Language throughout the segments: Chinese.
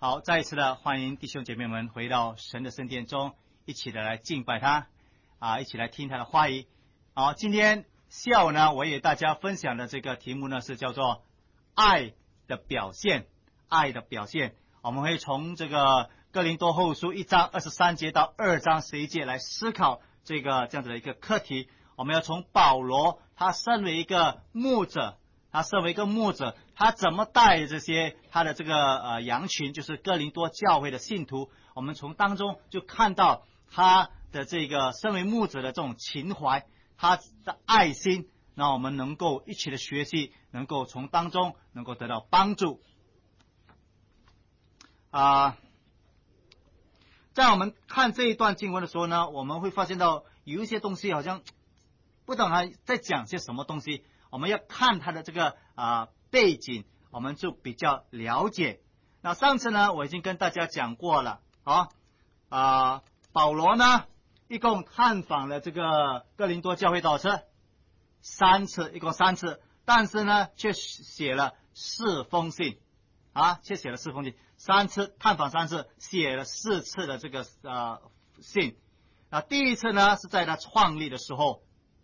好，再一次的欢迎弟兄姐妹们回到神的圣殿中，一起的来敬拜他，一起来听他的话语。好，今天下午呢，我与大家分享的这个题目呢是叫做爱的表现。爱的表现，我们会从这个哥林多后书1章23节到2章11节来思考这样子的一个课题。我们要从保罗他身为一个牧者，他怎么带这些他的这个羊群，就是哥林多教会的信徒，我们从当中就看到他的这个身为牧者的这种情怀，他的爱心，让我们能够一起的学习，能够从当中能够得到帮助。在我们看这一段经文的时候呢，我们会发现到有一些东西好像不懂他在讲些什么东西，我们要看他的这个背景，我们就比较了解。那上次呢，我已经跟大家讲过了保罗呢一共探访了这个哥林多教会多少次？3次，一共3次，但是呢却写了4封信却写了4封信，3次探访3次，写了4次的这个信。那第一次呢是在他创立的时候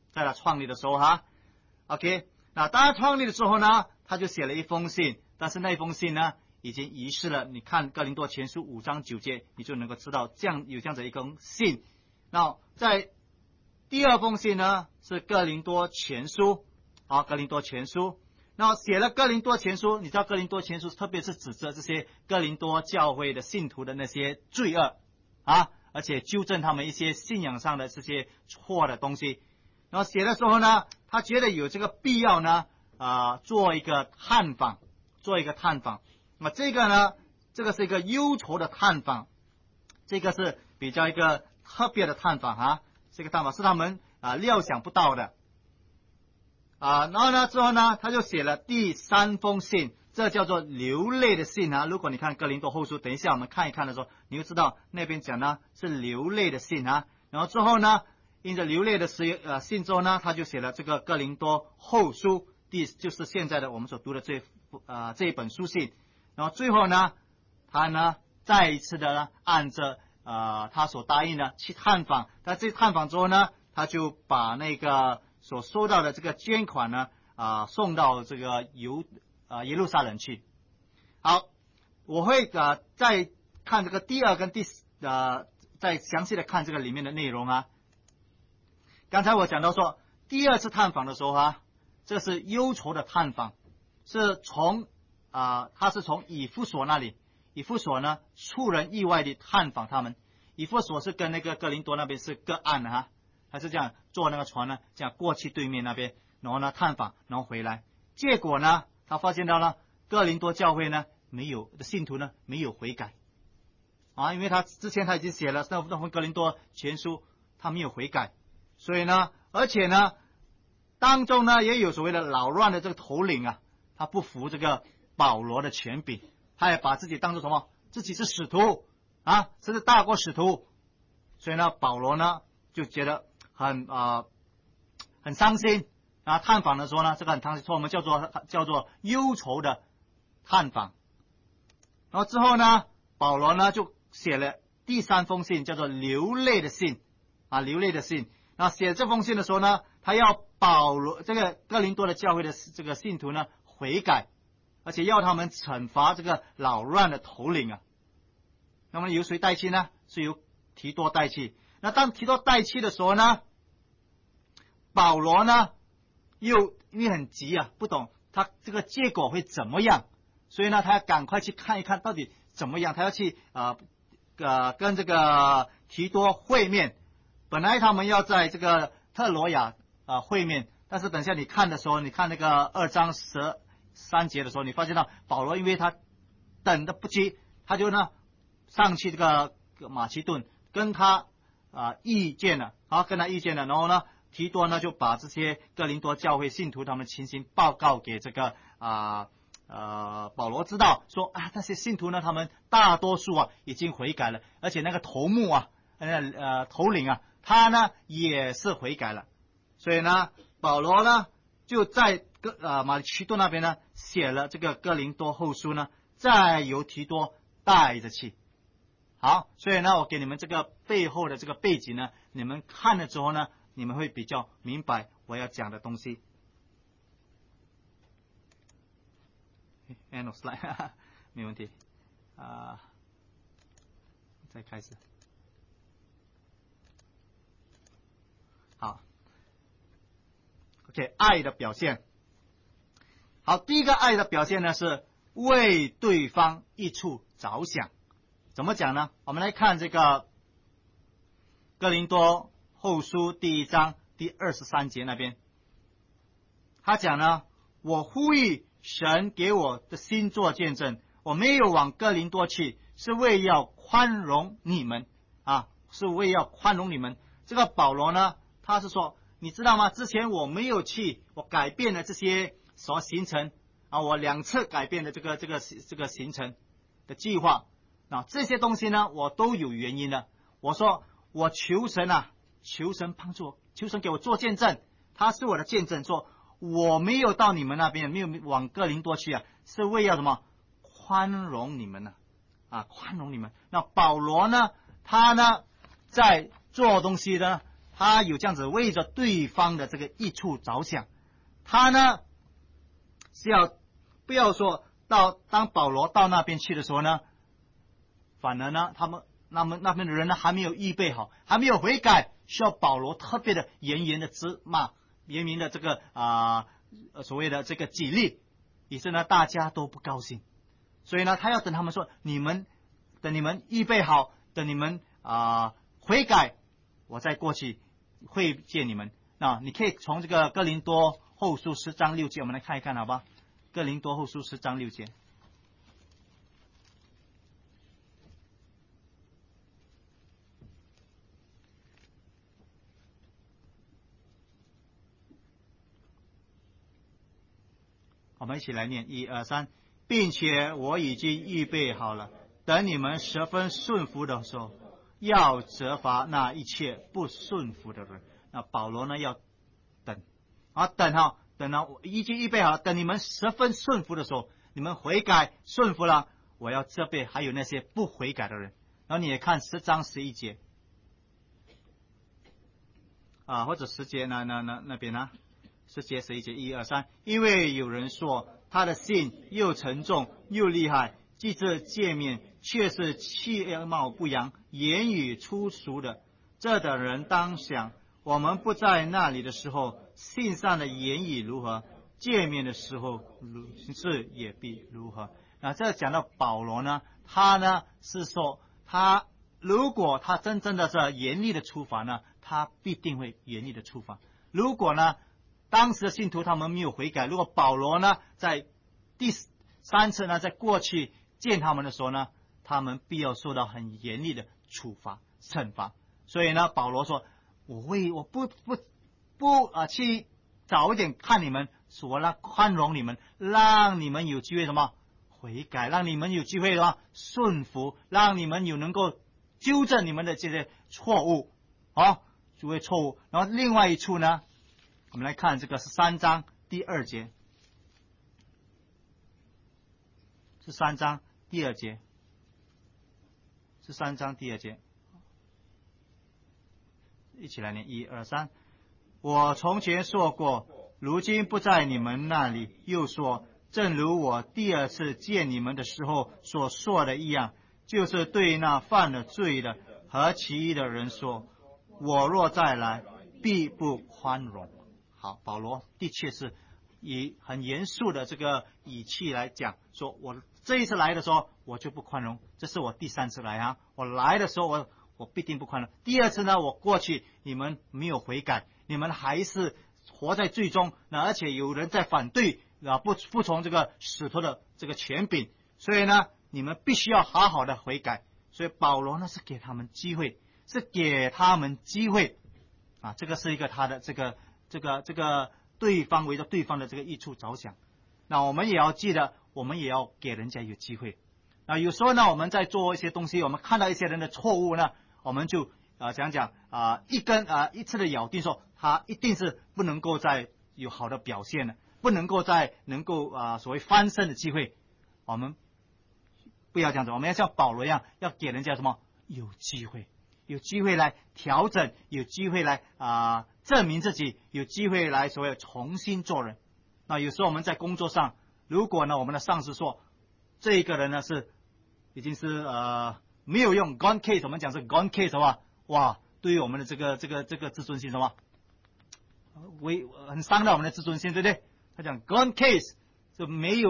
OK， 那当他创立的时候呢，他就写了一封信，但是那封信呢已经遗失了。你看哥林多前书5章9节，你就能够知道有这样子一封信。那在第二封信呢是哥林多前书，哥林多前书。那写了哥林多前书，你知道哥林多前书特别是指责这些哥林多教会的信徒的那些罪恶而且纠正他们一些信仰上的这些错的东西。然后写的时候呢，他觉得有这个必要呢做一个探访。那这个呢，这个是一个忧愁的探访，这个是比较一个特别的探访这个探访是他们料想不到的然后呢之后呢，他就写了第3封信，这叫做流泪的信如果你看哥林多后书，等一下我们看一看的时候，你就知道那边讲呢是流泪的信然后之后呢，因着流泪的信之后呢，他就写了这个哥林多后书，就是现在的我们所读的这一本书信。然后最后呢，他呢再一次的呢按着他所答应的去探访。在这探访之后呢，他就把那个所收到的这个捐款呢送到这个耶路撒冷去。好，我会再看这个第2跟再详细的看这个里面的内容刚才我讲到说，第2次探访的时候这是忧愁的探访，是从他是从以弗所那里，以弗所呢出人意外的探访他们。以弗所是跟那个哥林多那边是隔岸的他是这样坐那个船呢，这样过去对面那边，然后呢探访，然后回来。结果呢，他发现到了哥林多教会呢信徒呢没有悔改因为他之前他已经写了那份哥林多前书，他没有悔改，所以呢，而且呢当中呢也有所谓的扰乱的这个头领他不服这个保罗的权柄，他也把自己当作什么？自己是使徒甚至大过使徒。所以呢，保罗呢就觉得很伤心探访的时候呢，这个很伤心，我们叫做忧愁的探访。然后之后呢，保罗呢就写了第3封信，叫做流泪的信流泪的信。然后写这封信的时候呢，他要保罗这个哥林多的教会的这个信徒呢悔改，而且要他们惩罚这个扰乱的头领那么由谁代替呢？是由提多代替。那当提多代替的时候呢，保罗呢又因为很急不懂他这个结果会怎么样，所以呢他要赶快去看一看到底怎么样，他要去跟这个提多会面。本来他们要在这个特罗亚会面，但是等一下你看的时候，你看那个2章13节的时候，你发现到保罗因为他等得不及，他就呢上去这个马其顿跟他意见了然后呢提多呢就把这些哥林多教会信徒他们情形报告给这个保罗知道，说那些信徒呢他们大多数已经悔改了，而且那个头目头领他呢也是悔改了。所以呢保罗呢就在马其顿那边呢写了这个哥林多后书呢，再由提多带着去。好，所以呢，我给你们这个背后的这个背景呢，你们看了之后呢，你们会比较明白我要讲的东西。End of slide， 没问题。再开始。好 ，OK， 爱的表现。好，第一个爱的表现呢是为对方益处着想。怎么讲呢？我们来看这个哥林多后书第1章第23节那边，他讲呢，我呼吁神给我的心做见证，我没有往哥林多去，是为要宽容你们啊，是为要宽容你们。这个保罗呢，他是说，你知道吗？之前我没有去，我改变了这些所行程啊，我2次改变的这个行程的计划。那这些东西呢，我都有原因的。我说，我求神啊，求神帮助，求神给我做见证，他是我的见证，说我没有到你们那边，没有往哥林多去啊，是为要什么？宽容你们呢？宽容你们。那保罗呢，他呢，在做东西呢，他有这样子为着对方的这个益处着想，他呢是要不要说当保罗到那边去的时候呢？反而呢，他们那边的人呢还没有预备好，还没有悔改，需要保罗特别的严严的责骂，严明的这个所谓的这个激励，以致呢大家都不高兴。所以呢，他要等他们说，等你们预备好，等你们悔改，我再过去会见你们。那你可以从这个哥林多后书10章6节，我们来看一看，好吧？哥林多后书10章6节。我们一起来念1、2、3，并且我已经预备好了，等你们十分顺服的时候，要责罚那一切不顺服的人。那保罗呢要等等我已经预备好了，等你们十分顺服的时候，你们悔改顺服了，我要责备还有那些不悔改的人。然后你也看10章11节或者10节那边呢？10节11节1、2、3，因为有人说他的信又沉重又厉害，既是诫命，却是气貌不扬，言语粗俗的。这等人当想，我们不在那里的时候，信上的言语如何，诫命的时候是也必如何。那这讲到保罗呢，他呢是说，他如果他真正的是严厉的处罚呢，他必定会严厉的处罚。如果呢当时的信徒他们没有悔改，如果保罗呢在第3次呢在过去见他们的时候呢，他们必要受到很严厉的处罚惩罚。所以呢保罗说，我不去早一点看你们，说了宽容你们，让你们有机会什么悔改，让你们有机会什么顺服，让你们有能够纠正你们的这些错误这些错误。然后另外一处呢，我们来看这个13章第2节，13章第2节，13章第2节，一起来念1、2、3。我从前说过，如今不在你们那里，又说，正如我第2次见你们的时候所说的一样，就是对那犯了罪的和其余的人说，我若再来，必不宽容。好，保罗的确是以很严肃的这个语气来讲，说我这一次来的时候我就不宽容，这是我第3次来我来的时候我必定不宽容。第2次呢，我过去你们没有悔改，你们还是活在罪中，而且有人在反对不服从这个使徒的这个权柄，所以呢你们必须要好好的悔改。所以保罗呢是给他们机会，这个是一个他的这个对方围着对方的这个益处着想。那我们也要记得，我们也要给人家有机会。有时候呢我们在做一些东西，我们看到一些人的错误呢，我们就一次的咬定说他一定是不能够再有好的表现了，不能够再所谓翻身的机会。我们不要这样子，我们要像保罗一样，要给人家什么？有机会，有机会来调整，有机会来证明自己，有机会来所谓重新做人。那有时候我们在工作上，如果呢我们的上司说这一个人呢是已经是没有用 gone case， 我们讲是 gone case 的话，哇，对于我们的这个自尊心什么，很伤到我们的自尊心，对不对？他讲 gone case 是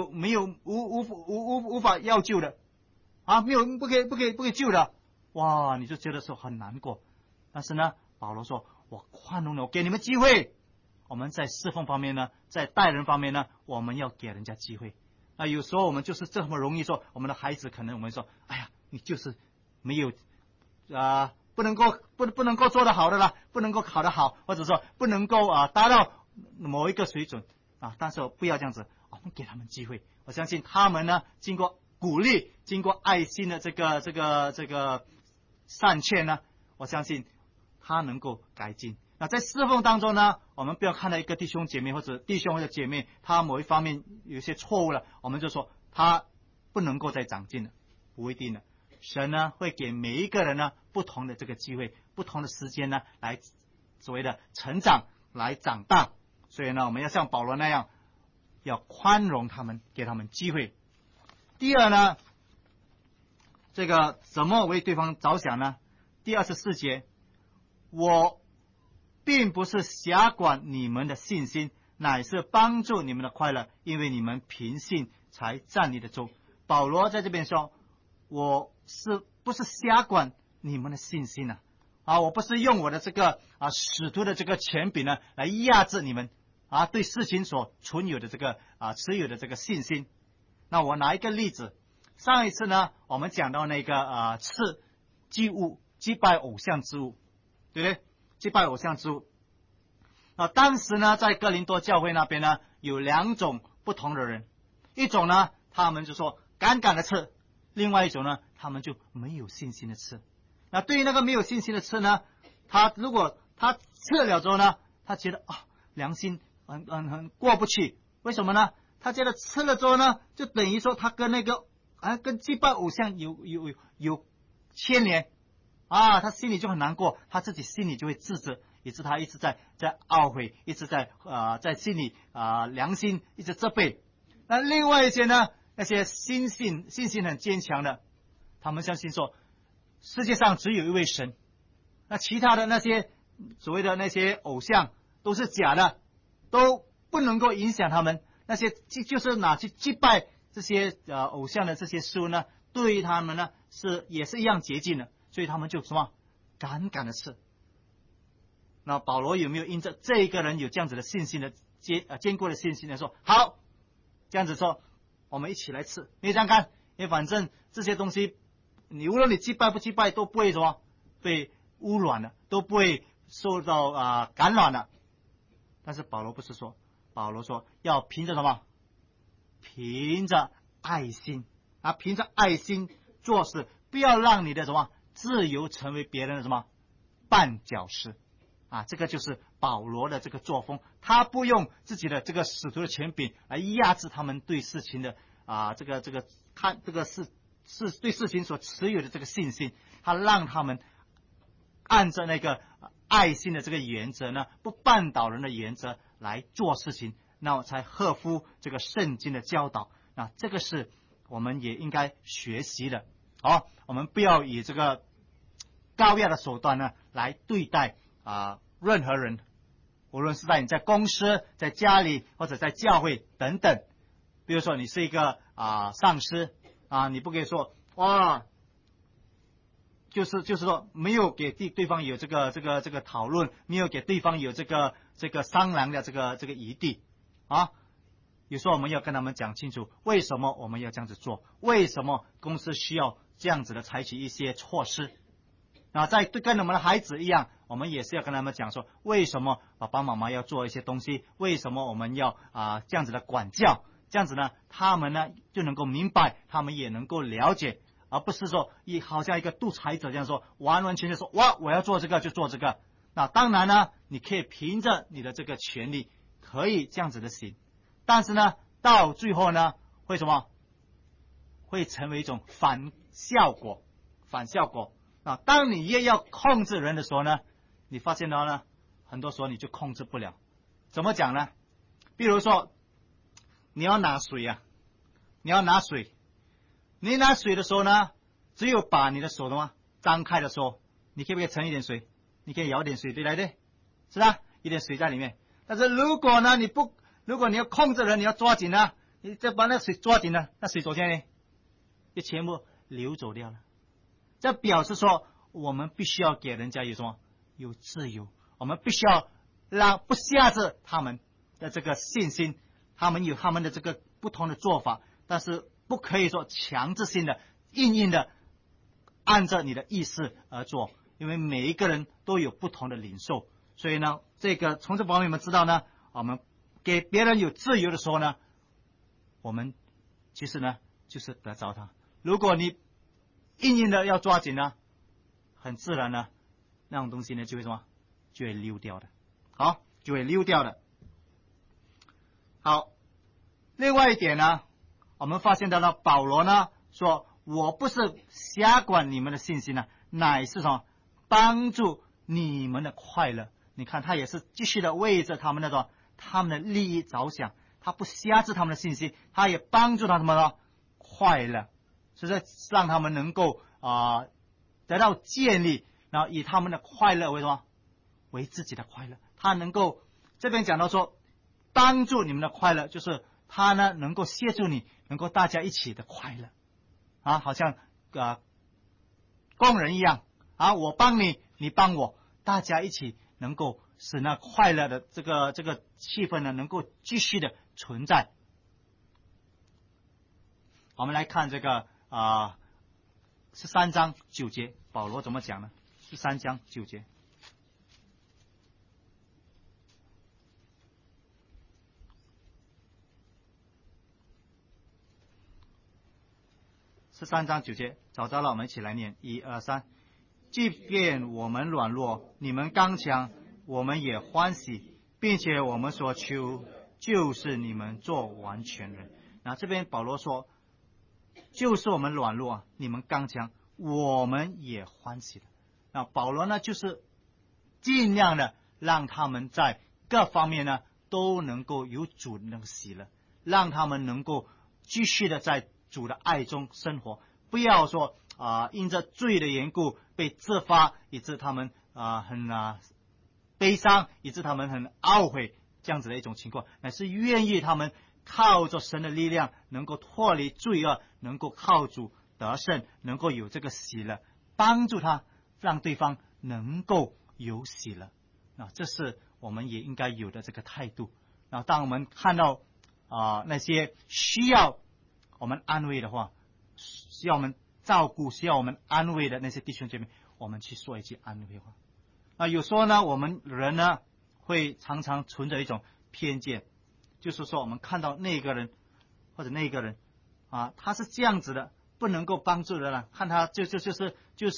无法要救的没有不可以救的，哇，你就觉得说很难过。但是呢，保罗说我宽容了，我给你们机会。我们在侍奉方面呢，在待人方面呢，我们要给人家机会。那有时候我们就是这么容易说，我们的孩子可能我们说，哎呀，你就是没有不能够做得好的啦，不能够考得好，或者说不能够达到某一个水准但是不要这样子，我们给他们机会。我相信他们呢，经过鼓励，经过爱心的这个善劝呢，我相信他能够改进。那在侍奉当中呢，我们不要看到一个弟兄姐妹或者姐妹，他某一方面有些错误了，我们就说他不能够再长进了，不一定的。神呢会给每一个人呢不同的这个机会，不同的时间呢来所谓的成长，来长大。所以呢，我们要像保罗那样，要宽容他们，给他们机会。第二呢，这个怎么为对方着想呢？第24节，我并不是辖管你们的信心，乃是帮助你们的快乐，因为你们凭信才站立得住。保罗在这边说，我不是辖管你们的信心我不是用我的这个使徒的这个权柄呢来压制你们对事情所存有的这个持有的这个信心。那我拿一个例子，上一次呢我们讲到那个祭拜偶像之物，对不对？祭拜偶像之物当时呢在哥林多教会那边呢有2种不同的人，一种呢他们就说敢敢的吃，另外一种呢他们就没有信心的吃。那对于那个没有信心的吃呢，如果他吃了之后呢，他觉得良心很过不去。为什么呢？他觉得吃了之后呢，就等于说他跟那个跟祭拜偶像有牵连他心里就很难过，他自己心里就会自责，以致他一直在懊悔，一直在心里良心一直责备。那另外一些呢，那些信心很坚强的，他们相信说世界上只有一位神，那其他的那些所谓的那些偶像都是假的，都不能够影响他们。那些就是拿去祭拜这些偶像的这些事物呢，对于他们呢也是一样洁净的，所以他们就什么敢敢的吃。那保罗有没有因着这一个人有这样子的信心的坚固的信心的说，好，这样子说我们一起来吃，你这样看，因为反正这些东西你无论你祭拜不祭拜都不会什么被污染的，都不会受到感染的。但是保罗不是说，保罗说要凭着什么？凭着爱心凭着爱心做事，不要让你的什么自由成为别人的什么绊脚石这个就是保罗的这个作风，他不用自己的这个使徒的权柄来压制他们对事情的是对事情所持有的这个信心，他让他们按照那个爱心的这个原则呢，不绊倒人的原则来做事情，那才合乎这个圣经的教导。那这个是我们也应该学习的。我们不要以这个高压的手段呢来对待任何人，无论是你在公司、在家里或者在教会等等。比如说你是一个上司你不可以说就是说没有给对方有这个讨论，没有给对方有这个商量的这个余地有时候我们要跟他们讲清楚，为什么我们要这样子做，为什么公司需要这样子的采取一些措施。跟我们的孩子一样，我们也是要跟他们讲说，为什么爸爸妈妈要做一些东西，为什么我们要这样子的管教，这样子呢他们呢就能够明白，他们也能够了解，而不是说好像一个独裁者这样说，完完全全说我要做这个就做这个。那当然呢，你可以凭着你的这个权利可以这样子的行，但是呢到最后呢会什么？ 会成为一种反效果。当你越要控制人的时候呢，你发现到呢，很多时候你就控制不了。怎么讲呢？比如说，你要拿水啊，你拿水的时候呢，只有把你的手的话张开的时候，你可不可以盛一点水？你可以舀点水，对不对？是吧？一点水在里面。但是如果你要控制人，你要抓紧呢，你再把那水抓紧了，那水走进来呢，就全部流走掉了。这表示说，我们必须要给人家有自由，我们必须要不限制他们的这个信心，他们有他们的这个不同的做法，但是不可以说强制性的、硬的按照你的意思而做，因为每一个人都有不同的领受。所以呢，从这方面我们知道呢，我们给别人有自由的时候呢，我们其实呢就是得着他。如果你硬的要抓紧呢，很自然呢，那种东西呢就会溜掉的。好，就会溜掉的。好，另外一点呢，我们发现到了保罗呢说，我不是辖管你们的信心呢，乃是帮助你们的快乐。你看他也是继续的为着他们的利益着想，他不辖制他们的信心，他也帮助他们的快乐，所以让他们能够得到建立，然后以他们的快乐为自己的快乐。他能够这边讲到说，帮助你们的快乐，就是他呢能够协助你，能够大家一起的快乐好像工人一样我帮你，你帮我，大家一起能够使那快乐的这个气氛呢能够继续的存在。我们来看这个13章9节，保罗怎么讲呢？13章9节。13章9节，找到了，我们一起来念，1、2、3。即便我们软弱，你们刚强，我们也欢喜，并且我们所求就是你们做完全人。那这边保罗说，就是我们软弱，你们刚强，我们也欢喜的。那保罗呢，就是尽量的让他们在各方面呢都能够有主的那个喜乐，让他们能够继续的在主的爱中生活，不要说因着罪的缘故被自发，以致他们很悲伤，以致他们很懊悔，这样子的一种情况，乃是愿意他们靠着神的力量能够脱离罪恶，能够靠主得胜，能够有这个喜乐，帮助他，让对方能够有喜乐。这是我们也应该有的这个态度。当我们看到那些需要我们安慰的话，需要我们照顾，需要我们安慰的那些弟兄姐妹，我们去说一句安慰话。有时候呢，我们人呢会常常存着一种偏见，就是说我们看到那个人或者那个人他是这样子的，不能够帮助的了，看他就是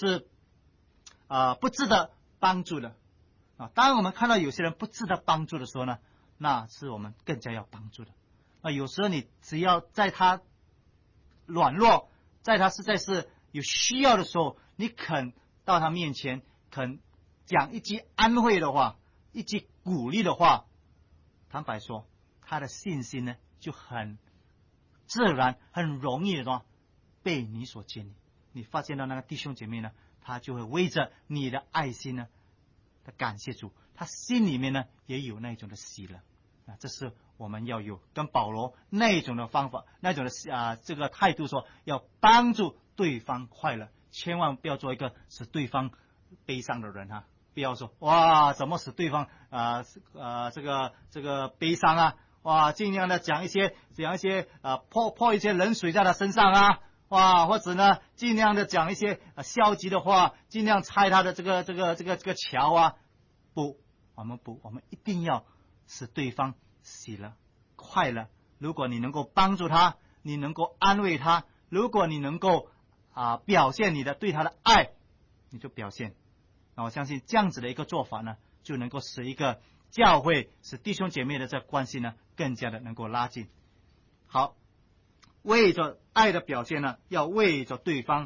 不值得帮助的当我们看到有些人不值得帮助的时候呢，那是我们更加要帮助的。有时候你只要在他软弱，在他实在是有需要的时候，你肯到他面前，肯讲一句安慰的话，一句鼓励的话，坦白说，他的信心呢就很自然，很容易的被你所建立。你发现到那个弟兄姐妹呢，他就会为着你的爱心呢的感谢主，他心里面呢也有那种的喜乐。这是我们要有跟保罗那种的方法，那种的这个态度，说要帮助对方快乐，千万不要做一个使对方悲伤的人不要说怎么使对方这个悲伤尽量的讲一些泼一些冷水在他身上或者呢尽量的讲一些消极的话，尽量拆他的这个桥不，我们一定要使对方喜乐快乐。如果你能够帮助他，你能够安慰他，如果你能够表现你的对他的爱，你就表现。我相信这样子的一个做法呢，就能够使一个教会，使弟兄姐妹的这关系呢更加的能够拉近。好， 为着爱的表现呢，要为着对方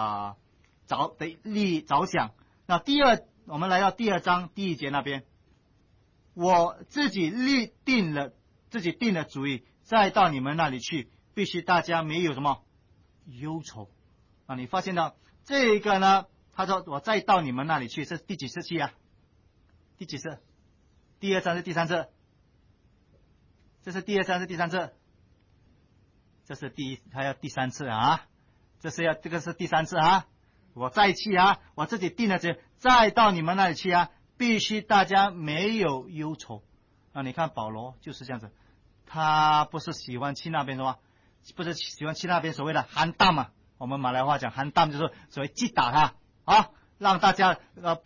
利益着想。那我们来到第2章第1节那边，我自己定了主意，再到你们那里去，必须大家没有什么忧愁啊！你发现到这个呢？他说我再到你们那里去，是第几次去啊？第几次？第2章是第3次？这是第2章是第3次？这是还有第3次啊！这个是第3次啊！我再去啊！我自己定了这，再到你们那里去啊！必须大家没有忧愁啊！你看保罗就是这样子，他不是喜欢去那边的吗？不是喜欢去那边所谓的喊打嘛？我们马来话讲喊打就是所谓击打他啊，让大家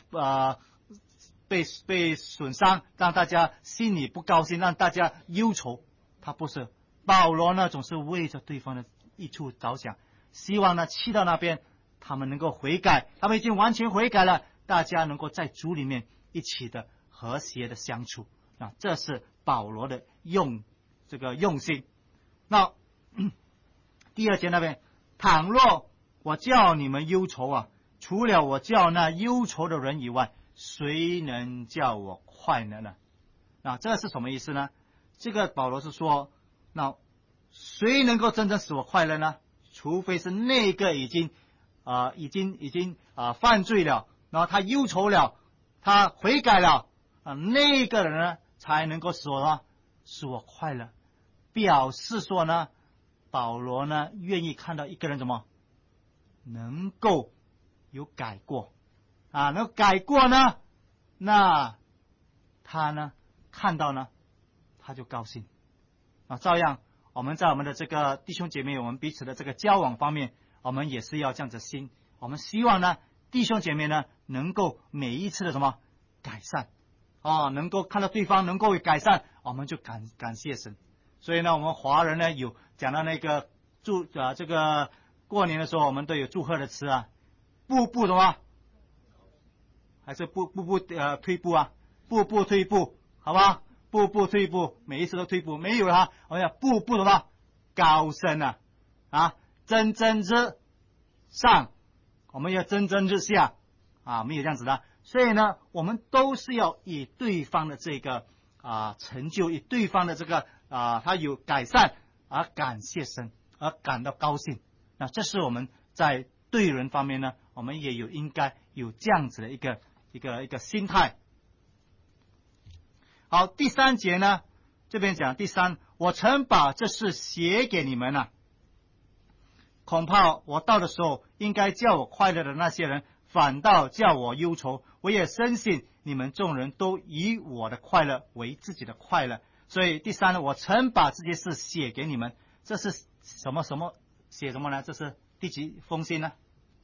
被损伤，让大家心里不高兴，让大家忧愁。他不是，保罗呢总是为着对方的益处着想，希望呢去到那边他们能够悔改，他们已经完全悔改了，大家能够在主里面一起的和谐的相处啊，这是保罗的用心。那第2节那边，倘若我叫你们忧愁啊，除了我叫那忧愁的人以外，谁能叫我快乐呢？啊，这是什么意思呢？这个保罗是说，那谁能够真正使我快乐呢？除非是那个已经犯罪了，然后他忧愁了，他悔改了啊，那个人呢才能够使我快乐。表示说呢，保罗呢愿意看到一个人怎么能够有改过啊，能够改过呢，那他呢看到呢他就高兴啊。照样我们在我们的这个弟兄姐妹，我们彼此的这个交往方面，我们也是要这样子心，我们希望呢弟兄姐妹呢能够每一次的什么改善能够看到对方能够改善，我们就感谢神。所以呢，我们华人呢有讲到那个这个过年的时候，我们都有祝贺的词啊，步步什么？还是步退步啊？步步退步，好吧？步步退步，每一次都退步，没有了哈。我们要步步什么？高升啊！蒸蒸日上，我们要蒸蒸日下啊，没有这样子的。所以呢，我们都是要以对方的这个成就，以对方的这个他有改善而感谢神，而感到高兴。那这是我们在对人方面呢，我们也应该有这样子的一个心态。好，第3节呢，这边讲第3，我曾把这事写给你们了，恐怕我到的时候，应该叫我快乐的那些人，反倒叫我忧愁。我也深信你们众人都以我的快乐为自己的快乐。所以第3呢，我曾把这些事写给你们。这是什么写什么呢？这是第几封信呢？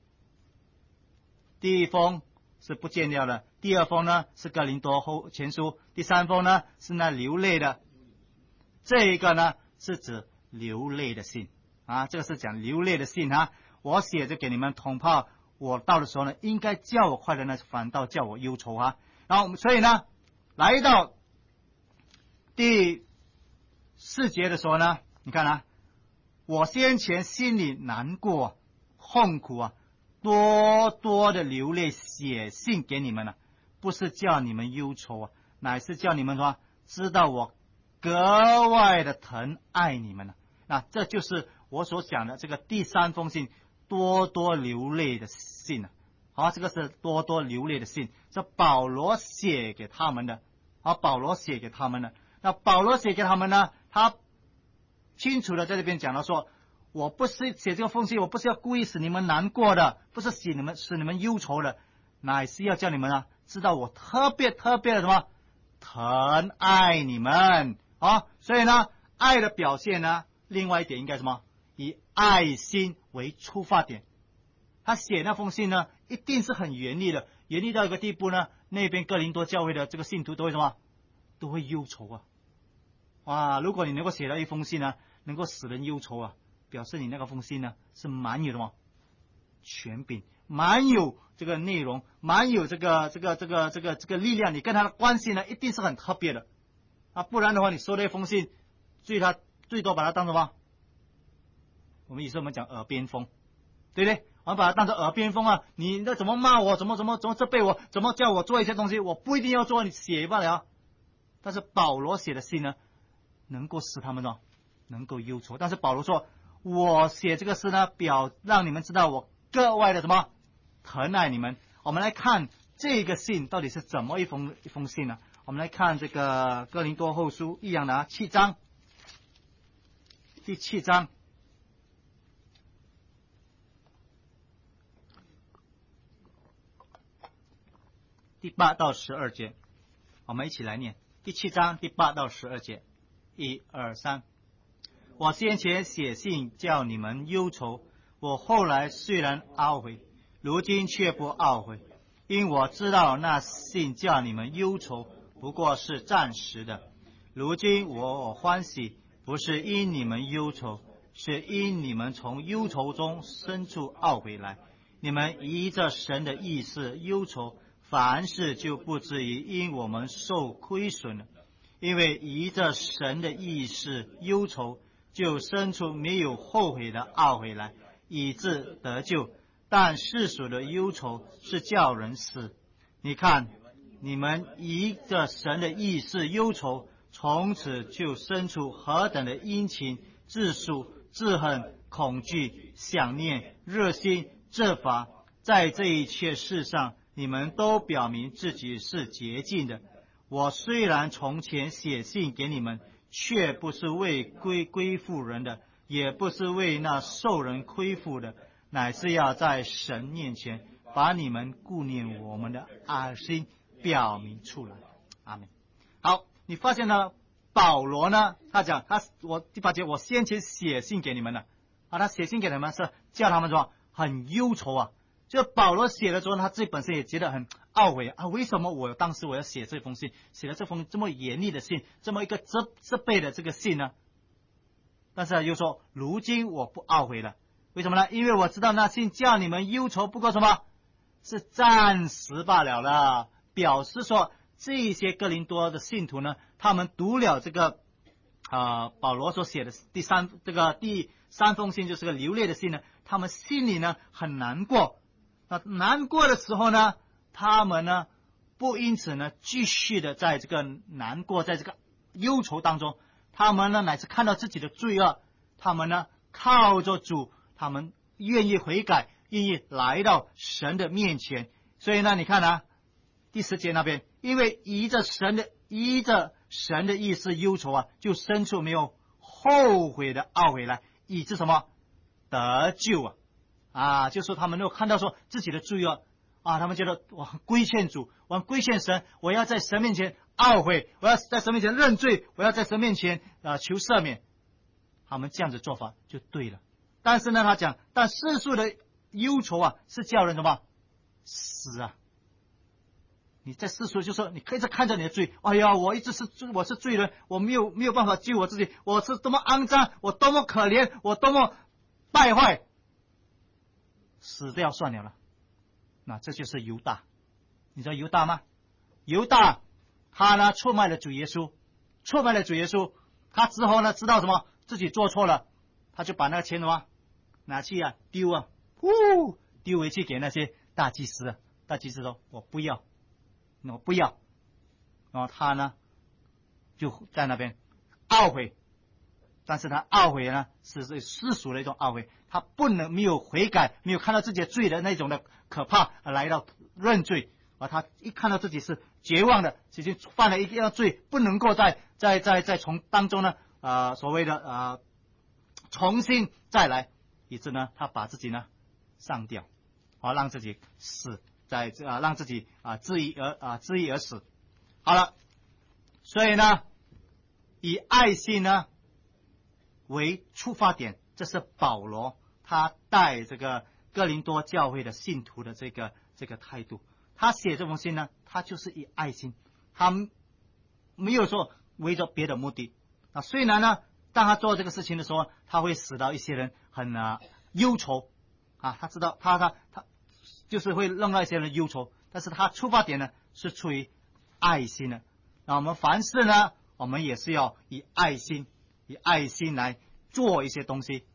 第1封是不见掉的，第2封呢是哥林多前书，第3封呢是那流泪的。这一个呢是指流泪的信啊，这个是讲流泪的信啊。我写着给你们，恐怕我到的时候呢，应该叫我快乐呢，反倒叫我忧愁啊。然后所以呢，来到第4节的时候呢，你看啊，我先前心里难过痛苦多的流泪写信给你们了，不是叫你们忧愁乃是叫你们说知道我格外的疼爱你们了。那这就是我所讲的这个第3封信，多流泪的信好，这个是多流泪的信，是保罗写给他们的。保罗写给他们的。那保罗写给他们呢，他清楚的在这边讲了说，我不是写这个封信，我不是要故意使你们难过的，不是使你们忧愁的，乃是要叫你们知道我特别的什么疼爱你们所以呢，爱的表现呢，另外一点应该什么？以爱心为出发点。他写那封信呢，一定是很严厉的，严厉到一个地步呢，那边哥林多教会的这个信徒都会什么？都会忧愁如果你能够写到一封信呢，能够使人忧愁表示你那个封信呢是蛮有什么权柄，蛮有这个内容，蛮有这个力量，你跟他的关系呢一定是很特别的不然的话，你收那封信，最多把它当什么我们有时候我们讲耳边风，对不对？我们把它当作耳边风啊！你那怎么骂我，怎么责备我，怎么叫我做一些东西，我不一定要做，你写罢了。但是保罗写的信呢，能够使他们呢能够忧愁。但是保罗说，我写这个诗呢，让你们知道我格外的什么疼爱你们。我们来看这个信到底是怎么一封信呢？我们来看这个哥林多后书一样的7章，第7章。第8到12节，我们一起来念第7章第8到12节。1、2、3。我先前写信叫你们忧愁，我后来虽然懊悔，如今却不懊悔，因我知道那信叫你们忧愁不过是暂时的。如今我欢喜，不是因你们忧愁，是因你们从忧愁中生出懊悔来。你们依着神的意思忧愁，凡事就不至于因我们受亏损了。因为依着神的意思忧愁，就生出没有后悔的懊悔来，以致得救。但世俗的忧愁是叫人死。你看，你们依着神的意思忧愁，从此就生出何等的殷勤、自诉、自恨、恐惧、想念、热心、责罚。在这一切事上，你们都表明自己是洁净的。我虽然从前写信给你们，却不是为归附人的，也不是为那受人亏负的，乃是要在神面前把你们顾念我们的爱心表明出来。阿们。好，你发现呢？保罗呢，他讲第8节，我先前写信给你们了啊，他写信给你们是叫他们说很忧愁啊。就保罗写了之后，他自己本身也觉得很懊悔啊，为什么当时我要写这封信，写了这封这么严厉的信，这么一个责备的这个信呢？但是又说，如今我不懊悔了，为什么呢？因为我知道那信叫你们忧愁不过什么，是暂时罢了了。表示说，这些哥林多的信徒呢，他们读了这个保罗所写的第三封信，就是个流泪的信呢，他们心里呢很难过。那难过的时候呢，他们呢不因此呢继续的在这个难过，在这个忧愁当中，他们呢乃是看到自己的罪恶，他们呢靠着主，他们愿意悔改，愿意来到神的面前。所以呢，你看啊，第10节那边，因为依着神的意思忧愁啊，就生出没有后悔的懊悔来，以致什么得救就说他们如果看到说自己的罪恶他们觉得我归欠主，我归欠神，我要在神面前懊悔，我要在神面前认罪，我要在神面前求赦免，他们这样子做法就对了。但是呢，他讲，但世俗的忧愁是叫人什么死啊。你在世俗就说，你可以看着你的罪，哎呀，我是罪人，我没有办法救我自己，我是多么肮脏，我多么可怜，我多么败坏，死掉算了。那这就是犹大。你知道犹大吗？犹大他呢出卖了主耶稣，他之后呢知道什么自己做错了，他就把那个钱什么拿去丢回去给那些大祭司。大祭司说我不要，然后他呢就在那边懊悔，但是他懊悔呢是世俗的一种懊悔，他没有悔改，没有看到自己的罪的那种的可怕，来到认罪。他一看到自己是绝望的，已经犯了一样罪，不能够再从当中呢所谓的重新再来，以致呢他把自己呢上吊，让自己死在让自己自缢而死。好了，所以呢以爱心呢为出发点，这是保罗他带这个哥林多教会的信徒的这个态度。他写这封信呢，他就是以爱心，他没有说为着别的目的。虽然呢当他做这个事情的时候，他会使到一些人很忧愁他知道他就是会弄到一些人忧愁，但是他出发点呢是出于爱心的。那我们凡事呢，我们也是要以爱心来做一些东西。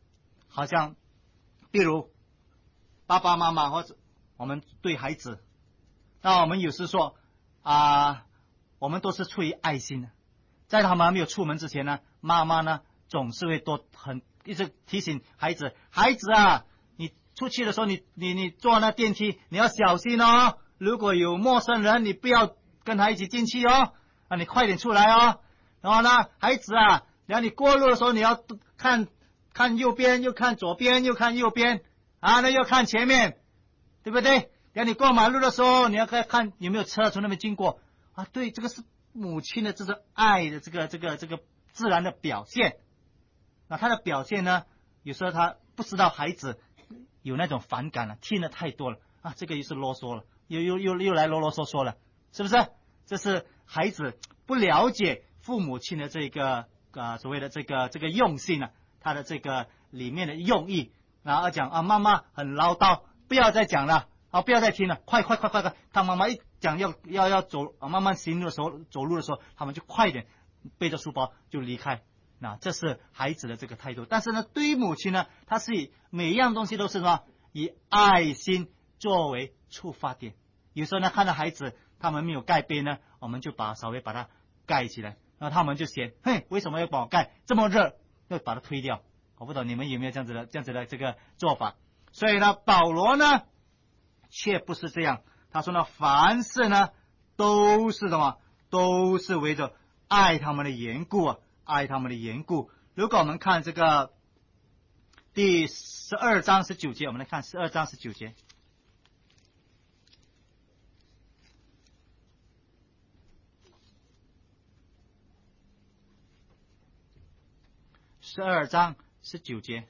好像，比如爸爸妈妈或者我们对孩子，那我们有时说我们都是出于爱心的，在他们还没有出门之前呢，妈妈呢总是会一直提醒孩子啊，你出去的时候你坐那电梯你要小心哦，如果有陌生人你不要跟他一起进去哦，你快点出来哦。然后呢，孩子啊，然后你过路的时候你要看右边，又看左边，又看右边那又看前面，对不对？然后你过马路的时候你要看有没有车从那边经过对，这个是母亲的这种爱的这个自然的表现。那他的表现呢，有时候他不知道孩子有那种反感了，听得太多了这个又是啰嗦了，又来啰啰嗦嗦了，是不是？这是孩子不了解父母亲的这个所谓的这个用心他的这个里面的用意，然后讲妈妈很唠叨，不要再讲了不要再听了，快！他妈妈一讲要走慢慢行路的时候，走路的时候，他们就快点背着书包就离开。那这是孩子的这个态度。但是呢，对于母亲呢，他是以每一样东西都是什么？以爱心作为出发点。有时候呢，看到孩子他们没有盖杯呢，我们就稍微把它盖起来，然后他们就嫌，嘿，为什么要帮我盖？这么热，要把它推掉。我不懂你们有没有这样子的这个做法？所以呢，保罗呢却不是这样，他说呢，凡事呢都是什么？都是围着爱他们的缘故爱他们的缘故。如果我们看这个第12章19节，我们来看12章19节。12章19节，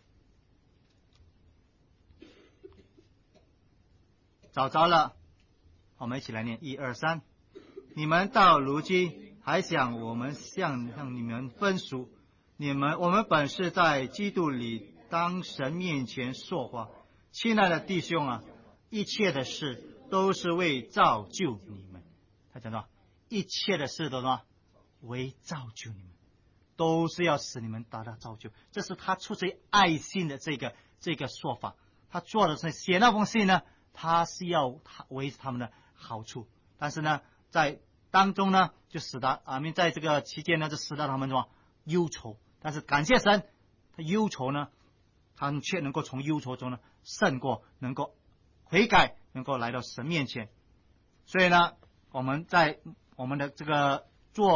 找着了，我们一起来念1、2、3。你们到如今还想我们向你们分属我们本是在基督里当神面前说话。亲爱的弟兄一切的事都是为造就你们。他讲到一切的事都是为造就你们，都是要使你们达到造就。这是他出自于爱心的这个说法。他做的是写那封信呢，他是要为他们的好处，但是呢在当中呢就使得在这个期间呢就使得他们什么忧愁。但是感谢神，他忧愁呢他们却能够从忧愁中呢胜过，能够悔改，能够来到神面前。所以呢我们在我们的这个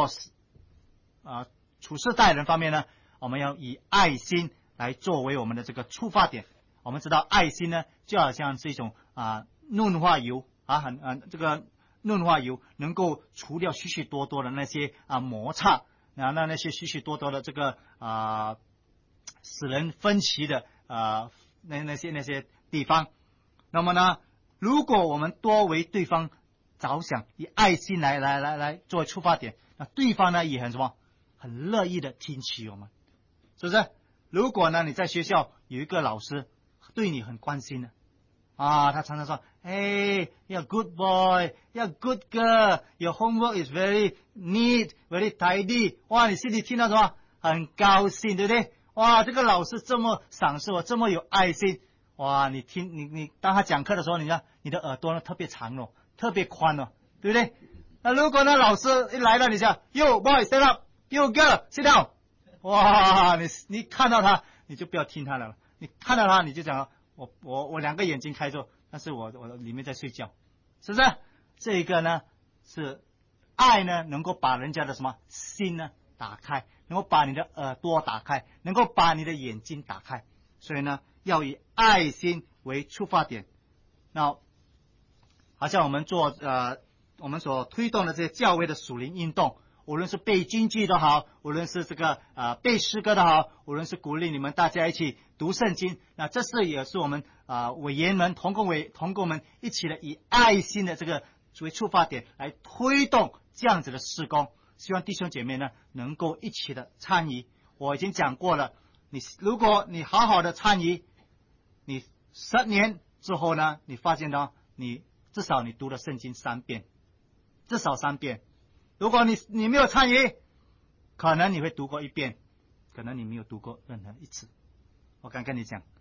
处事待人方面呢，我们要以爱心来作为我们的这个出发点。我们知道爱心呢就好像是一种润滑油这个润滑油能够除掉许许多多的那些摩擦，那些许许多多的这个使人分歧的那些地方。那么呢，如果我们多为对方着想，以爱心来作为出发点，那对方呢也很乐意的听取我们，是不是？如果呢你在学校有一个老师对你很关心的他常常说，Hey, you're a good boy, you're a good girl, your homework is very neat, very tidy。 哇，你心里听到什么？很高兴，对不对？哇，这个老师这么赏识我，这么有爱心。哇，你当他讲课的时候，你的耳朵呢特别长特别宽对不对？那如果呢老师一来了，你讲 You boy stand up, You girl sit down。 哇，你看到他你就不要听他了，你看到他你就讲我两个眼睛开着，但是我里面在睡觉，是不是？这个呢是爱呢能够把人家的什么心呢打开，能够把你的耳朵打开，能够把你的眼睛打开。所以呢要以爱心为出发点。那好像我们我们所推动的这些教会的属灵运动，无论是背经济的好，无论是这个背诗歌的好，无论是鼓励你们大家一起读圣经，那这是也是我们委员们同工们一起的以爱心的这个作为出发点来推动这样子的事工。希望弟兄姐妹呢能够一起的参与。我已经讲过了，如果你好好的参与，你10年之后呢，你发现到至少你读了圣经3遍，至少3遍。如果你没有参与，可能你会读过1遍，可能你没有读过任何一次。我敢跟你讲，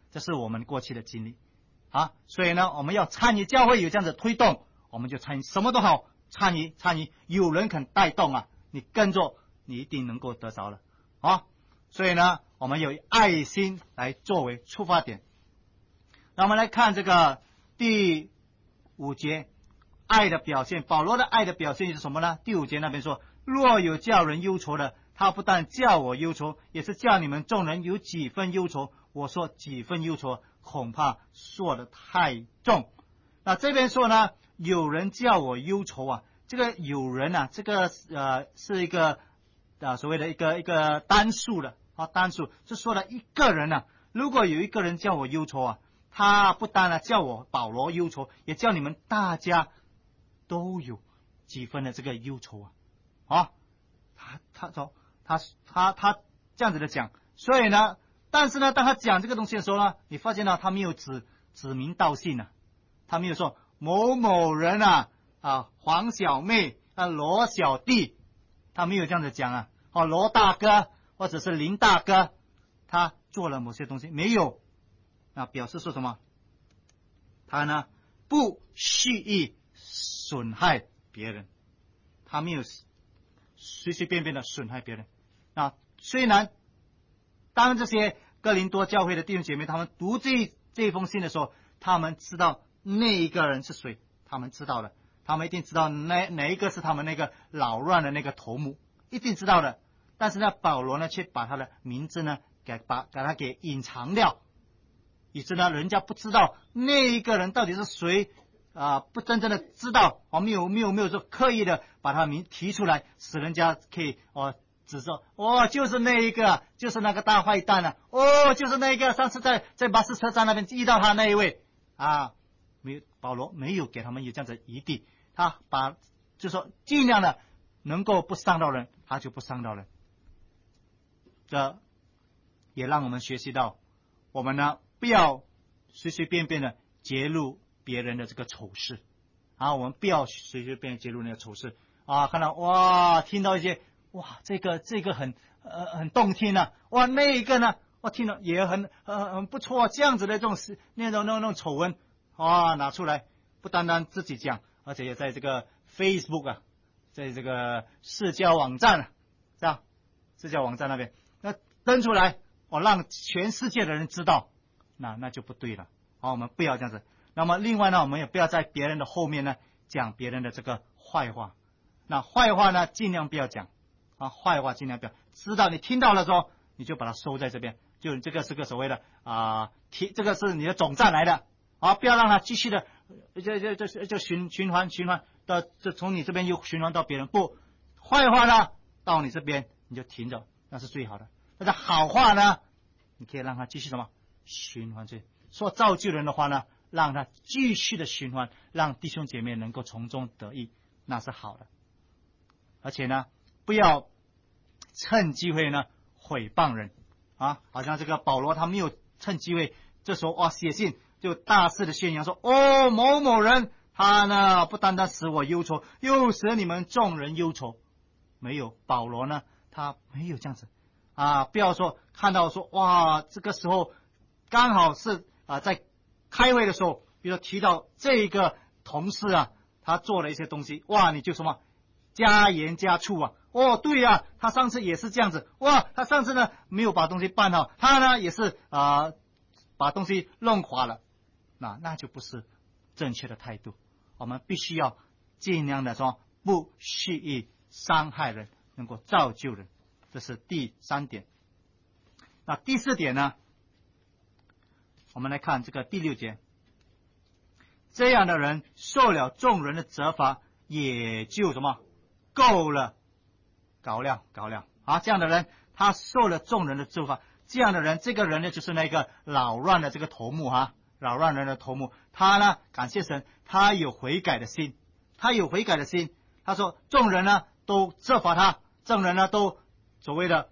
这是我们过去的经历啊。所以呢，我们要参与教会有这样的推动，我们就参与，什么都好，参与，有人肯带动啊，你跟着，你一定能够得着了啊。所以呢，我们有爱心来作为出发点。那我们来看这个第5节，爱的表现。保罗的爱的表现是什么呢？第5节那边说，若有叫人忧愁的，他不但叫我忧愁，也是叫你们众人有几分忧愁。我说几分忧愁，恐怕说的太重。那这边说呢，有人叫我忧愁啊，这个有人啊，这个是一个所谓的一个单数的啊，单数是说了一个人啊。如果有一个人叫我忧愁啊，他不单呢叫我保罗忧愁，也叫你们大家都有几分的这个忧愁啊。他说他这样子的讲，所以呢，但是呢，当他讲这个东西的时候呢，你发现呢，他没有指名道姓啊，他没有说某某人黄小妹罗小弟，他没有这样子讲啊。罗大哥或者是林大哥，他做了某些东西没有，表示说什么？他呢不蓄意损害别人，他没有随随便便的损害别人。虽然当这些哥林多教会的弟兄姐妹他们读这封信的时候，他们知道那一个人是谁，他们知道的，他们一定知道哪一个是他们那个扰乱的那个头目，一定知道的。但是呢，保罗呢却把他的名字呢给他给隐藏掉，以致呢人家不知道那一个人到底是谁不真正的知道，没有说刻意的把他名提出来，使人家可以只说就是那一个，就是那个大坏蛋啊，就是那个上次在巴士车站那边遇到他那一位保罗没有给他们有这样子疑地，他就说尽量的能够不伤到人，他就不伤到人。这也让我们学习到，我们呢不要随随便便的揭露别人的这个丑事我们不要随随便便揭露那个丑事看到听到一些这个很动听那一个呢听了也很不错，这样子的这种那种丑闻拿出来，不单单自己讲，而且也在这个 Facebook 在这个社交网站社交网站那边登出来让全世界的人知道，那就不对了我们不要这样子。那么另外呢，我们也不要在别人的后面呢讲别人的这个坏话，那坏话呢尽量不要讲坏话尽量不要，知道你听到了之后，你就把它收在这边，就这个是个所谓的这个是你的总站来的不要让它继续的就循环到从你这边又循环到别人，不，坏话呢到你这边你就停着，那是最好的。但是好话呢，你可以让它继续什么循环，说造就人的话呢，让它继续的循环，让弟兄姐妹能够从中得益，那是好的。而且呢，不要趁机会呢毁谤人好像这个保罗他没有趁机会，这时候写信就大肆的宣扬说某某人他呢不单单使我忧愁，又使你们众人忧愁。没有，保罗呢他没有这样子不要说看到说这个时候刚好是在开会的时候，比如说提到这一个同事他做了一些东西你就什么加盐加醋对他上次也是这样子他上次呢没有把东西办好，他呢也是把东西弄垮了，那就不是正确的态度。我们必须要尽量的说不蓄意伤害人，能够造就人，这是第3点。那第4点呢，我们来看这个第6节，这样的人受了众人的责罚，也就什么够了，搞了这样的人他受了众人的责罚，这样的人，这个人呢就是那个扰乱的这个头目扰乱人的头目，他呢感谢神，他有悔改的心，他说众人呢都责罚他，众人呢都所谓的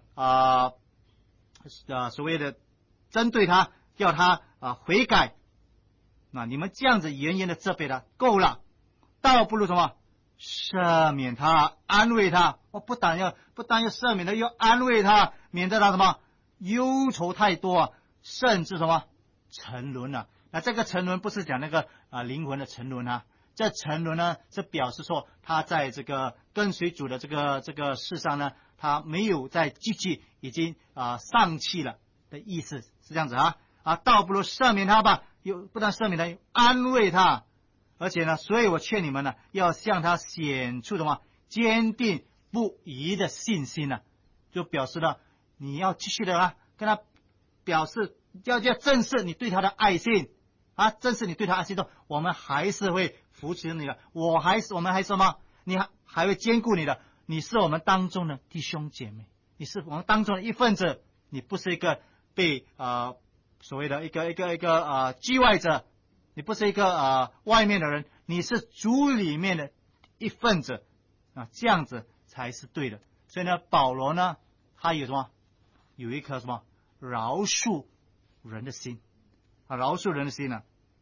针对他，要他悔改，你们这样子严严的责备他够了，倒不如什么赦免他，安慰他不但要赦免他，要安慰他，免得他什么忧愁太多甚至什么沉沦了。那这个沉沦不是讲那个灵魂的沉沦啊，这沉沦呢是表示说他在这个跟随主的这个世上呢，他没有再继续，已经丧气了的意思，是这样子啊，倒不如赦免他吧，又不但赦免他，又安慰他，而且呢，所以我劝你们呢，要向他显出什么坚定不移的信心呢，就表示了你要继续的跟他表示要正视你对他的爱心正视你对他的爱心，我们还是会扶持你的，我们还什么，你还会兼顾你的，你是我们当中的弟兄姐妹，你是我们当中的一份子，你不是一个被所谓的一个局外者，你不是一个外面的人，你是主里面的一份子这样子才是对的。所以呢，保罗呢，他有什么？有一颗什么饶恕人的心饶恕人的心呢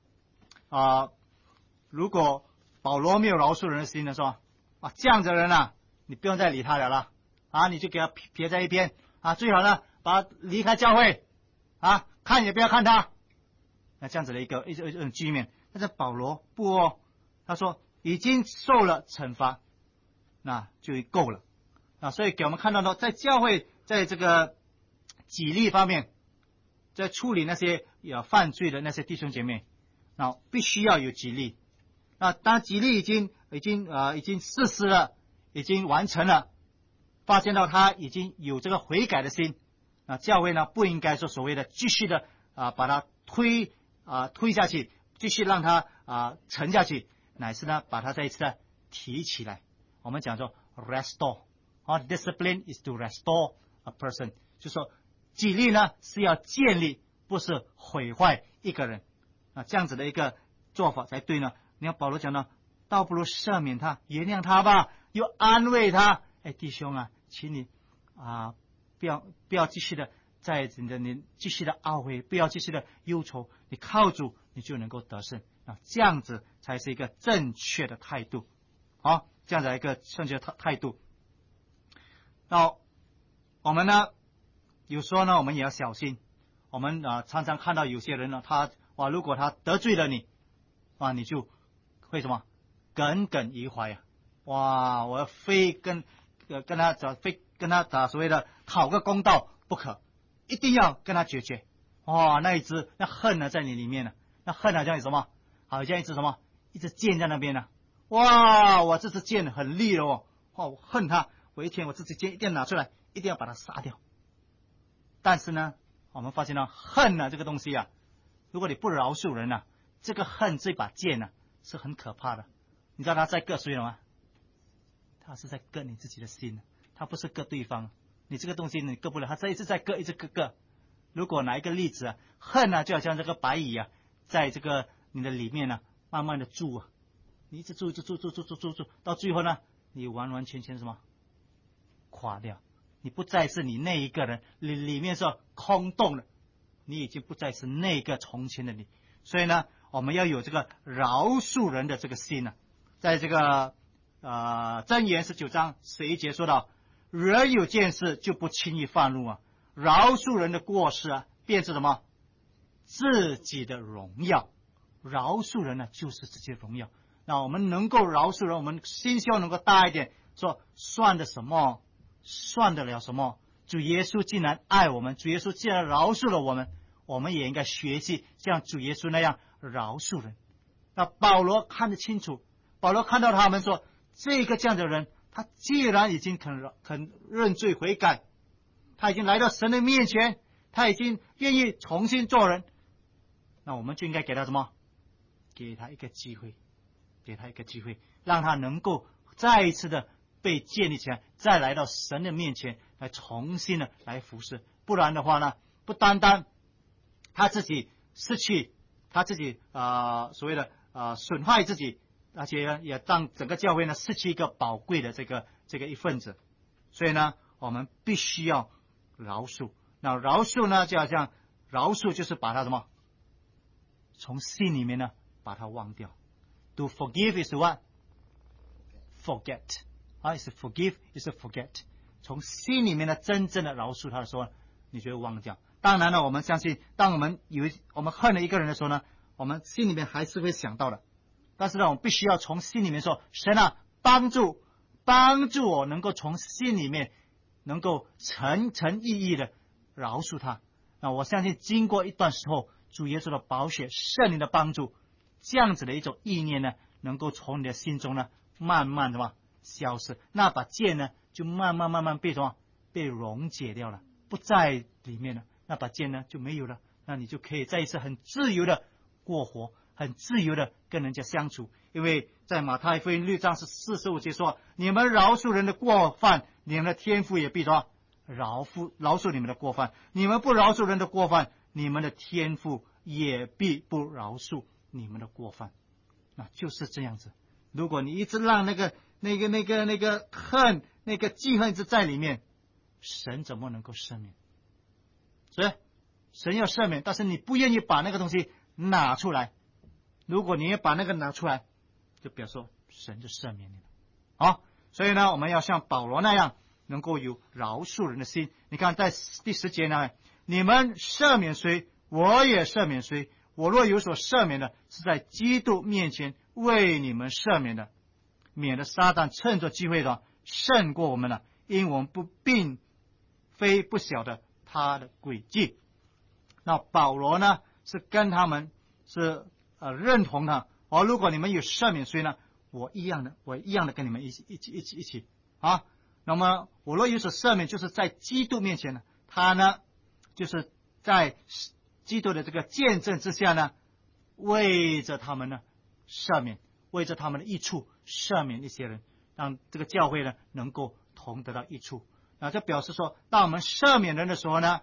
如果保罗没有饶恕人的心呢，是吧？这样子的人你不用再理他了你就给他撇在一边最好呢，把他离开教会看也不要看他。那这样子的一种局面，但是保罗不他说已经受了惩罚，那就够了所以给我们看到呢，在教会在这个己力方面，在处理那些犯罪的那些弟兄姐妹必须要有己力。当己力已经实施了，已经完成了，发现到他已经有这个悔改的心教会呢不应该说所谓的继续的把他推下去，继续让他沉下去，乃是呢把他再一次提起来。我们讲说 restore discipline is to restore a person， 就说己力呢是要建立，不是毁坏一个人这样子的一个做法才对呢。你看保罗讲呢，倒不如赦免他，原谅他吧，又安慰他。弟兄请你不要继续的你继续的懊悔，不要继续的忧愁，你靠主你就能够得胜这样子才是一个正确的态度这样子一个正确的态度。那我们呢有时候呢我们也要小心，我们常常看到有些人呢如果他得罪了你你就会什么耿耿于怀我要非跟他所谓的讨个公道不可，一定要跟他决绝那恨在你里面了，那恨好像有什么，好像一只什么一只箭在那边我这支箭很利了我恨他，我一天我这支箭一定要拿出来，一定要把他杀掉。但是呢我们发现恨这个东西如果你不饶恕人这个恨这把剑是很可怕的。你知道他在割谁了吗？他是在割你自己的心他不是割对方。你这个东西你割不了，他这一直在割，一直割。如果拿一个例子恨就好像这个白蚁在这个你的里面慢慢的住你一直住到最后呢，你完完全全什么垮掉，你不再是你那一个人，里面是空洞的，你已经不再是那个从前的你。所以呢我们要有这个饶恕人的这个心在这个箴言19章11节说到，人有件事就不轻易发怒饶恕人的过失便是什么？自己的荣耀。饶恕人就是自己的荣耀。那我们能够饶恕人，我们心胸能够大一点，说算得什么，算得了什么？主耶稣既然爱我们，主耶稣既然饶恕了我们，我们也应该学习像主耶稣那样饶恕人。那保罗看得清楚，保罗看到他们说，这样的人他既然已经肯认罪悔改，他已经来到神的面前，他已经愿意重新做人，那我们就应该给他什么？给他一个机会，给他一个机会，让他能够再一次的被建立起来，再来到神的面前来重新的来服侍。不然的话呢，不单单他自己失去，他自己所谓的损害自己，而且也让整个教会呢失去一个宝贵的这个一份子。所以呢我们必须要饶恕。那饶恕呢就好像饶恕就是把他什么从心里面呢把它忘掉。To forgive is what? Forget. Is forgive is forget. 从心里面呢真正的饶恕他的时候，你就会忘掉。 当然了，我们相信，当我们恨了一个人的时候呢，我们心里面还是会想到的。但是呢，我们必须要从心里面说，神啊，帮助我能够从心里面能够诚意意的饶恕他。那我相信经过一段时候，主耶稣的宝血、圣灵的帮助，这样子的一种意念呢，能够从你的心中呢慢慢的消失，那把剑呢就慢慢被被溶解掉了，不在里面了，那把剑呢就没有了，那你就可以再一次很自由的过活，很自由的跟人家相处。因为在马太福音6章45节说，你们饶恕人的过犯，你们的天父也必饶恕你们的过犯；你们不饶恕人的过犯，你们的天父也必不饶恕你们的过犯。那就是这样子。如果你一直让那个恨、那个记恨一直在里面，神怎么能够赦免？所以神要赦免，但是你不愿意把那个东西拿出来。如果你也把那个拿出来，就表示说神就赦免你了。好，所以呢，我们要像保罗那样，能够有饶恕人的心。你看在第10节呢，你们赦免谁，我也赦免谁。我若有所赦免的，是在基督面前为你们赦免的，免得撒旦趁着机会的胜过我们了，因我们并非不晓得他的诡计。那保罗呢，是跟他们是认同的。如果你们有赦免谁呢，我一样的跟你们一起啊。那么我若有所赦免，就是在基督面前呢，他呢就是在基督的这个见证之下呢，为着他们呢赦免，为着他们的益处赦免一些人，让这个教会呢能够同得到益处。那这表示说，当我们赦免人的时候呢，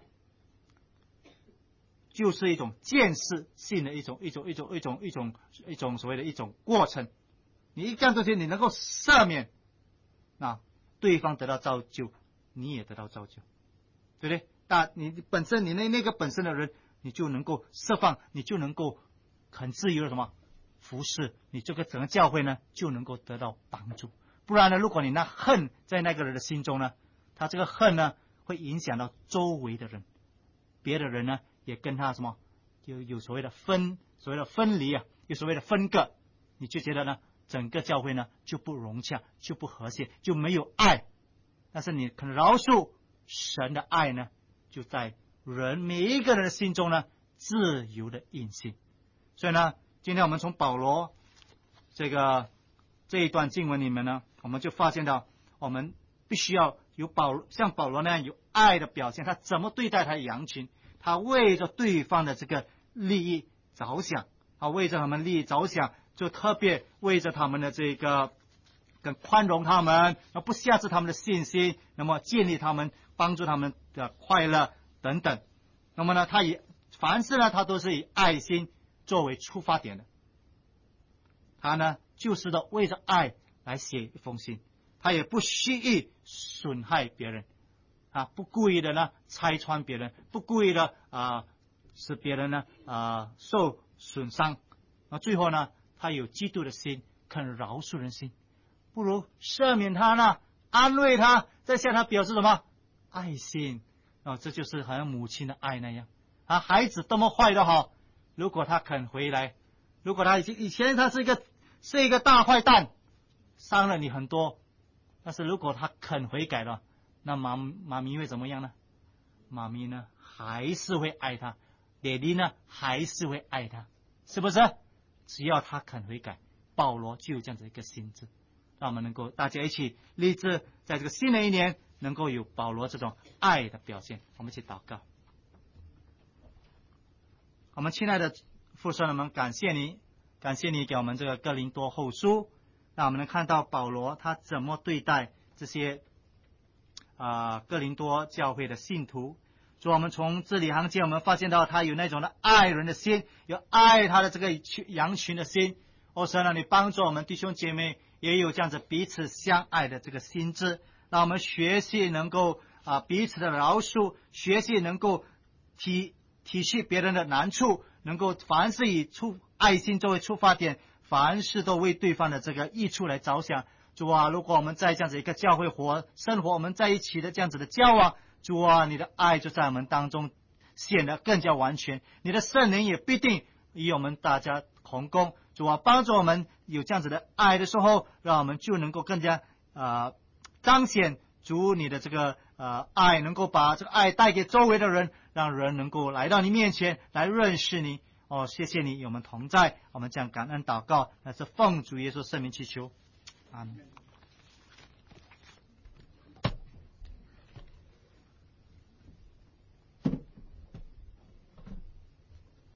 就是一种见识性的一种所谓的一种过程。你一干这些，你能够赦免，那对方得到造就，你也得到造就，对不对？但你本身你那个本身的人，你就能够释放，你就能够很自由的服侍，你这个整个教会呢就能够得到帮助。不然呢，如果你那恨在那个人的心中呢，他这个恨呢会影响到周围的人，别的人呢也跟他就有所谓的分离啊，有所谓的分割，你就觉得呢整个教会呢就不融洽，就不和谐，就没有爱。但是你可能饶恕，神的爱呢就在每一个人的心中呢自由的运行。所以呢，今天我们从保罗这一段经文里面呢，我们就发现到我们必须要像保罗那样有爱的表现。他怎么对待他的羊群？他为着对方的这个利益着想，为着他们利益着想，就特别为着他们的这个更宽容他们，不下置他们的信心，那么建立他们，帮助他们的快乐等等。那么呢，凡事呢，他都是以爱心作为出发点的。他呢，就是为着爱来写一封信，他也不蓄意损害别人不故意的呢拆穿别人，不故意的使别人呢受损伤。最后呢，他有基督的心，肯饶恕人心，不如赦免他呢，安慰他，再向他表示什么爱心这就是好像母亲的爱那样孩子多么坏都好，如果他肯回来，如果他以前他是一个大坏蛋，伤了你很多，但是如果他肯悔改了，那妈咪会怎么样呢？妈咪呢还是会爱他，爹地呢还是会爱他，是不是？只要他肯悔改，保罗就有这样子一个心智，让我们能够大家一起立志，在这个新的一年能够有保罗这种爱的表现。我们一起祷告。我们亲爱的父神们，感谢你给我们这个哥林多后书，让我们能看到保罗他怎么对待这些哥林多教会的信徒。主，我们从字里行间我们发现到他有那种的爱人的心，有爱他的这个羊群的心。神啊，你帮助我们弟兄姐妹也有这样子彼此相爱的这个心智，让我们学习能够彼此的饶恕，学习能够体恤别人的难处，能够凡事以爱心作为出发点，凡事都为对方的这个益处来着想。主啊，如果我们在这样子一个教会生活，我们在一起的这样子的交往，主啊，你的爱就在我们当中显得更加完全。你的圣灵也必定与我们大家同工。主啊，帮助我们有这样子的爱的时候，让我们就能够更加彰显主你的这个爱，能够把这个爱带给周围的人，让人能够来到你面前来认识你。哦，谢谢你与我们同在，我们将感恩祷告，那是奉主耶稣圣名祈求，阿门。